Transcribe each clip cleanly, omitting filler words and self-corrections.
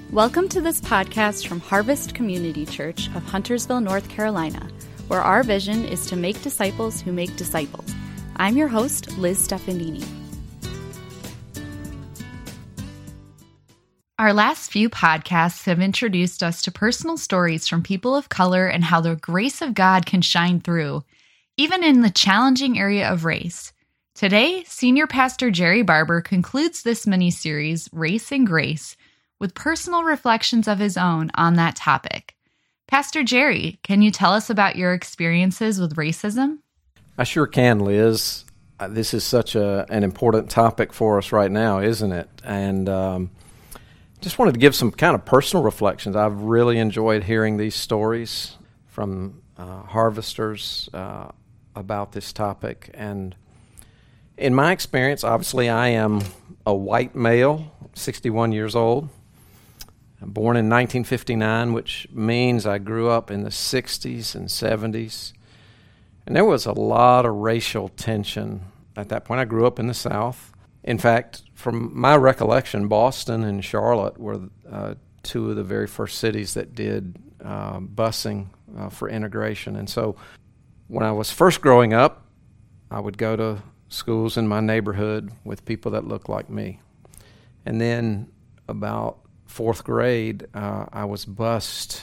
Welcome to this podcast from Harvest Community Church of Huntersville, North Carolina, where our vision is to make disciples who make disciples. I'm your host, Liz Stefanini. Our last few podcasts have introduced us to personal stories from people of color and how the grace of God can shine through, even in the challenging area of race. Today, Senior Pastor Jerry Barber concludes this mini-series, Race and Grace, with personal reflections of his own on that topic. Pastor Jerry, can you tell us about your experiences with racism? I sure can, Liz. This is such an important topic for us right now, isn't it? And just wanted to give some kind of personal reflections. I've really enjoyed hearing these stories from harvesters about this topic. And in my experience, obviously, I am a white male, 61 years old. I'm born in 1959, which means I grew up in the 60s and 70s. And there was a lot of racial tension at that point. I grew up in the South. In fact, from my recollection, Boston and Charlotte were two of the very first cities that did busing for integration. And so when I was first growing up, I would go to schools in my neighborhood with people that looked like me. And then about fourth grade, I was bused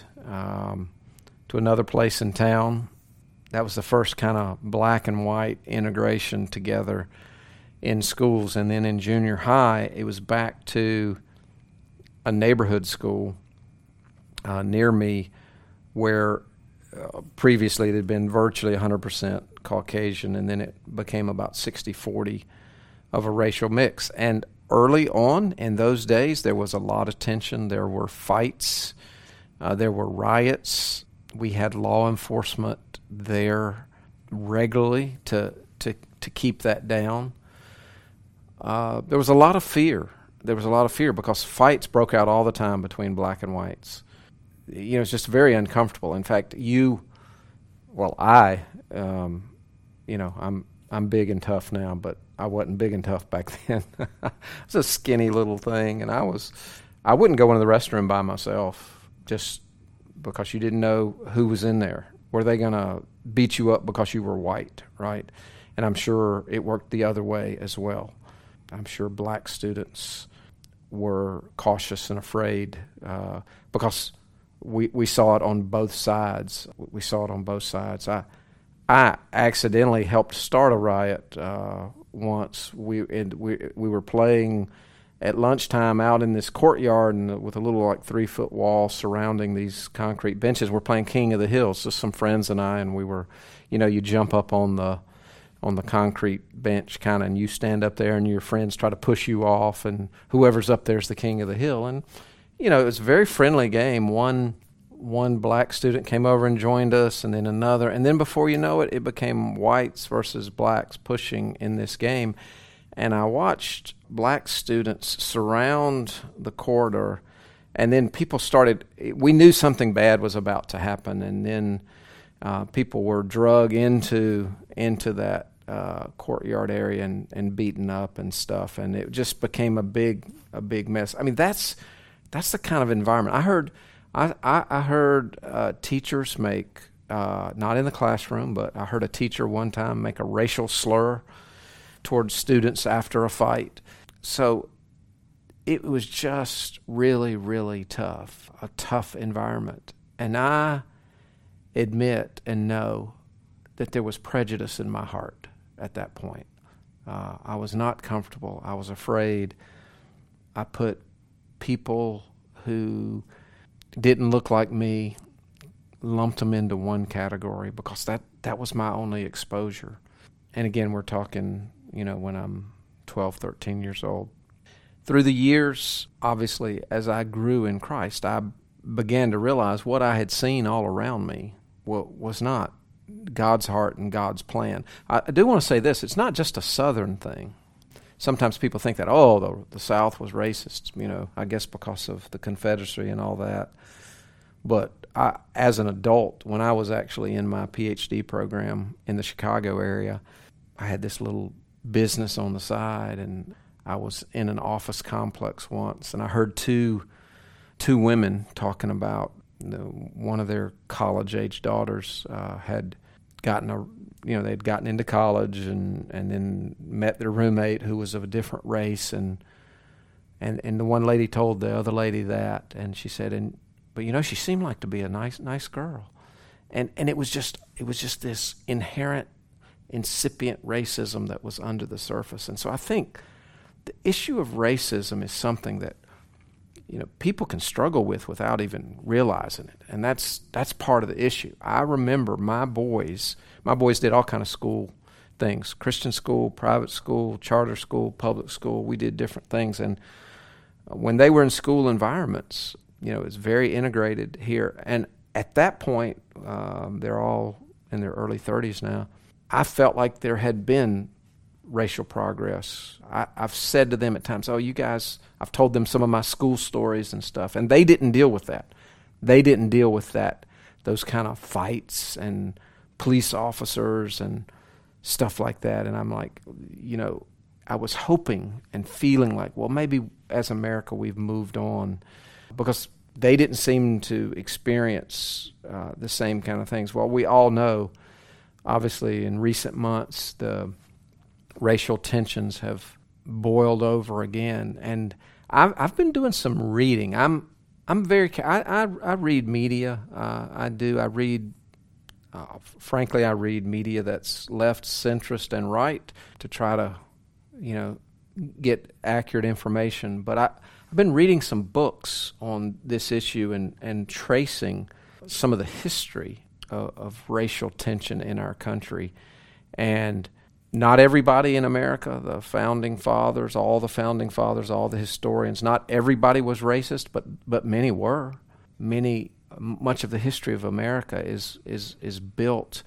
to another place in town. That was the first kind of black and white integration together in schools. And then in junior high, it was back to a neighborhood school near me where previously it had been virtually 100% Caucasian, and then it became about 60-40 of a racial mix. And early on in those days, there was a lot of tension. There were fights. There were riots. We had law enforcement there regularly to keep that down. There was a lot of fear. There was a lot of fear because fights broke out all the time between black and whites. You know, it's just very uncomfortable. In fact, I'm big and tough now, but I wasn't big and tough back then. I was a skinny little thing, and I wouldn't go into the restroom by myself just because you didn't know who was in there. Were they going to beat you up because you were white, right? And I'm sure it worked the other way as well. I'm sure black students were cautious and afraid because we saw it on both sides. We saw it on both sides. I accidentally helped start a riot once. We were playing at lunchtime out in this courtyard and with a little 3-foot wall surrounding these concrete benches. We're playing King of the Hills, just some friends and I, and we were, you jump up on the concrete bench kind of, and you stand up there and your friends try to push you off, and whoever's up there is the king of the hill. And it was a very friendly game. One black student came over and joined us, and then another. And then before you know it, it became whites versus blacks pushing in this game. And I watched black students surround the corridor, and then people we knew something bad was about to happen, and then people were drug into that courtyard area and beaten up and stuff. And it just became a big mess. I mean, that's the kind of environment. I heard teachers make, not in the classroom, but I heard a teacher one time make a racial slur towards students after a fight. So it was just really, really tough, a tough environment. And I admit and know that there was prejudice in my heart at that point. I was not comfortable. I was afraid. I put people who didn't look like me, lumped them into one category because that was my only exposure. And again, we're talking, when I'm 12, 13 years old. Through the years, obviously, as I grew in Christ, I began to realize what I had seen all around me was not God's heart and God's plan. I do want to say this, it's not just a Southern thing. Sometimes people think that, the South was racist, I guess because of the Confederacy and all that. But as an adult, when I was actually in my PhD program in the Chicago area, I had this little business on the side, and I was in an office complex once, and I heard two two women talking about one of their college-age daughters had gotten they'd gotten into college and then met their roommate who was of a different race, and the one lady told the other lady that, and she said, but she seemed like to be a nice girl, and it was just this inherent incipient racism that was under the surface. And so I think the issue of racism is something that people can struggle with without even realizing it, and that's part of the issue. I remember my boys did all kind of school things: Christian school, private school, charter school, public school. We did different things, and when they were in school environments, it's very integrated here. And at that point, they're all in their early 30s now. I felt like there had been racial progress. I've said to them at times, "Oh, you guys," I've told them some of my school stories and stuff, and they didn't deal with that. They didn't deal with those kind of fights and police officers and stuff like that. And I'm like, I was hoping and feeling like, well, maybe as America we've moved on, because they didn't seem to experience the same kind of things. Well, we all know, obviously, in recent months, the racial tensions have boiled over again, and I've been doing some reading. I read media. I read. Frankly, I read media that's left, centrist, and right to try to, get accurate information. But I've been reading some books on this issue and tracing some of the history of racial tension in our country. And not everybody in America, the founding fathers, all the historians, not everybody was racist, but many were. Much of the history of America is built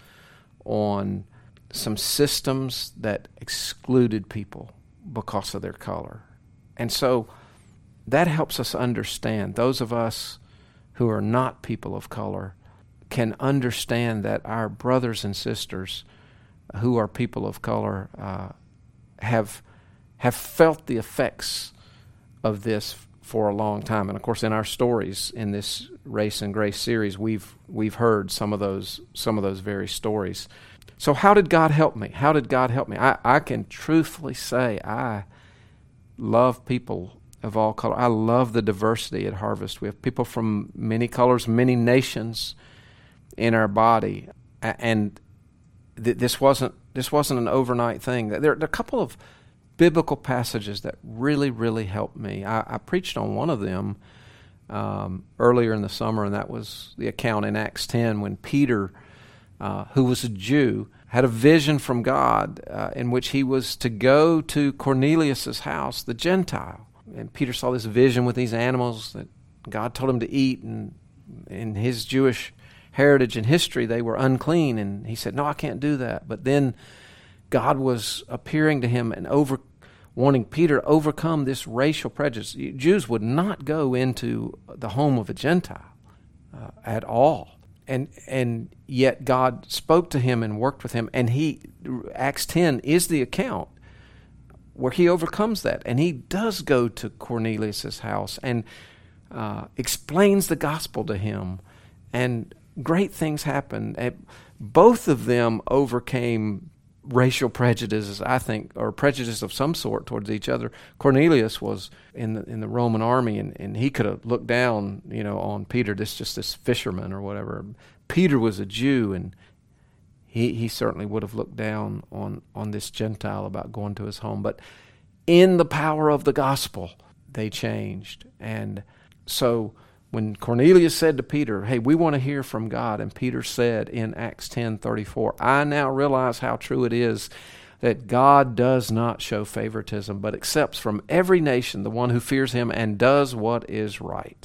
on some systems that excluded people because of their color. And so that helps us understand. Those of us who are not people of color can understand that our brothers and sisters who are people of color have felt the effects of this for a long time. And of course, in our stories in this Race and Grace series, we've heard some of those very stories. So how did God help me? I can truthfully say I love people of all color. I love the diversity at Harvest. We have people from many colors, many nations in our body, and this wasn't an overnight thing. There are a couple of biblical passages that really, really helped me. I preached on one of them earlier in the summer, and that was the account in Acts 10 when Peter, who was a Jew, had a vision from God in which he was to go to Cornelius' house, the Gentile. And Peter saw this vision with these animals that God told him to eat, and in his Jewish heritage and history, they were unclean. And he said, "No, I can't do that." But then God was appearing to him and wanting Peter to overcome this racial prejudice. Jews would not go into the home of a Gentile at all. And yet God spoke to him and worked with him. And Acts 10 is the account where he overcomes that. And he does go to Cornelius' house and explains the gospel to him. And great things happen. Both of them overcame racial prejudices, I think, or prejudice of some sort towards each other. Cornelius was in the Roman army, and he could have looked down, on Peter, this fisherman or whatever. Peter was a Jew, and he certainly would have looked down on this Gentile about going to his home. But in the power of the gospel, they changed. And so when Cornelius said to Peter, "Hey, we want to hear from God," and Peter said in Acts 10:34, "I now realize how true it is that God does not show favoritism, but accepts from every nation the one who fears him and does what is right."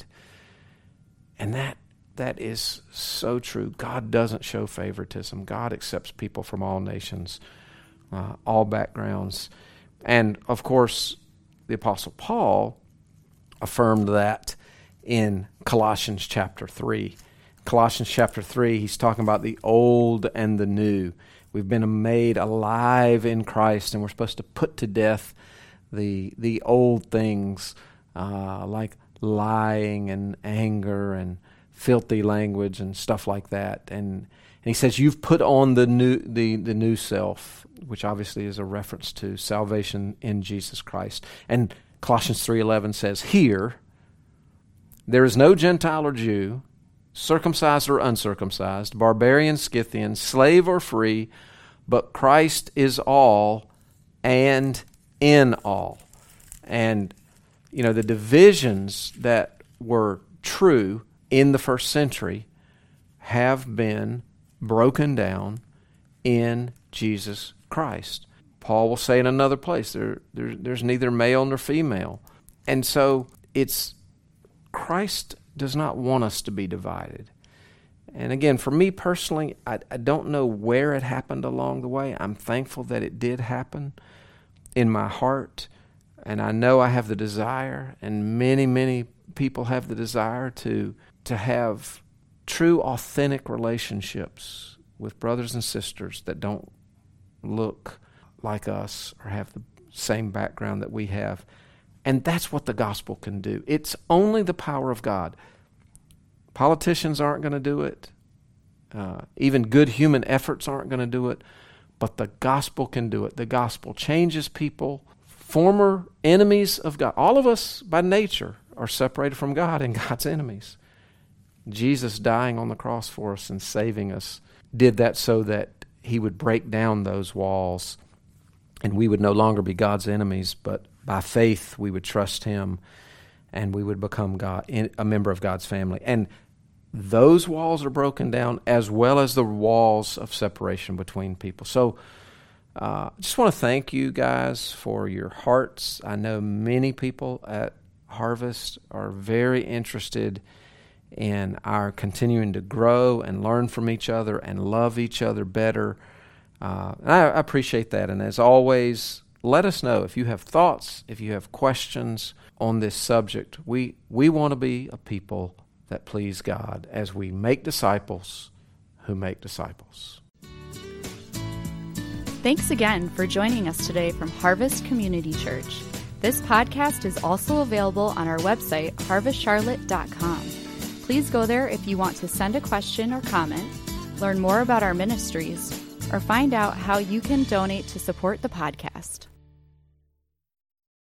And that is so true. God doesn't show favoritism. God accepts people from all nations, all backgrounds. And, of course, the Apostle Paul affirmed that in Colossians chapter 3. Colossians chapter 3, he's talking about the old and the new. We've been made alive in Christ, and we're supposed to put to death the old things, like lying and anger and filthy language and stuff like that. And he says, you've put on the new self, which obviously is a reference to salvation in Jesus Christ. And Colossians 3:11 says, here, there is no Gentile or Jew, circumcised or uncircumcised, barbarian, Scythian, slave or free, but Christ is all and in all. And, you know, the divisions that were true in the first century have been broken down in Jesus Christ. Paul will say in another place, there's neither male nor female. And so Christ does not want us to be divided. And again, for me personally, I don't know where it happened along the way. I'm thankful that it did happen in my heart. And I know I have the desire, and many, many people have the desire to have true, authentic relationships with brothers and sisters that don't look like us or have the same background that we have. And that's what the gospel can do. It's only the power of God. Politicians aren't going to do it. Even good human efforts aren't going to do it. But the gospel can do it. The gospel changes people. Former enemies of God. All of us, by nature, are separated from God and God's enemies. Jesus dying on the cross for us and saving us did that so that he would break down those walls and we would no longer be God's enemies, but by faith we would trust him and we would become a member of God's family. And those walls are broken down as well as the walls of separation between people. So I just want to thank you guys for your hearts. I know many people at Harvest are very interested in our continuing to grow and learn from each other and love each other better. And I appreciate that. And as always, let us know if you have thoughts, if you have questions on this subject. We want to be a people that please God as we make disciples who make disciples. Thanks again for joining us today from Harvest Community Church. This podcast is also available on our website, harvestcharlotte.com. Please go there if you want to send a question or comment, learn more about our ministries, or find out how you can donate to support the podcast.